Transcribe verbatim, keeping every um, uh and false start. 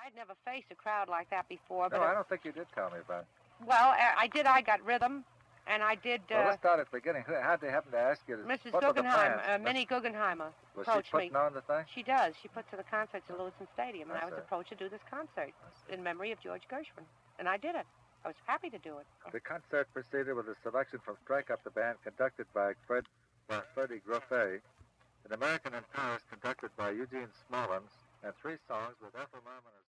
I'd never faced a crowd like that before. No, but I it, don't think you did tell me about it. Well, I I did. I got rhythm, and I did. Uh, well, let's start at the beginning. How'd they happen to ask you to Missus what were the Guggenheim, plans? uh, Minnie Guggenheimer, Was approached she putting me. on the thing? She does. She puts to the concerts at Lewiston Stadium, and I I was see. approached to do this concert in memory of George Gershwin, and I did it. I was happy to do it. The concert proceeded with a selection from Strike Up the Band, conducted by Fred by Freddie Groffet, An American in Paris, conducted by Eugene Smallens, and three songs with Ethel Merman.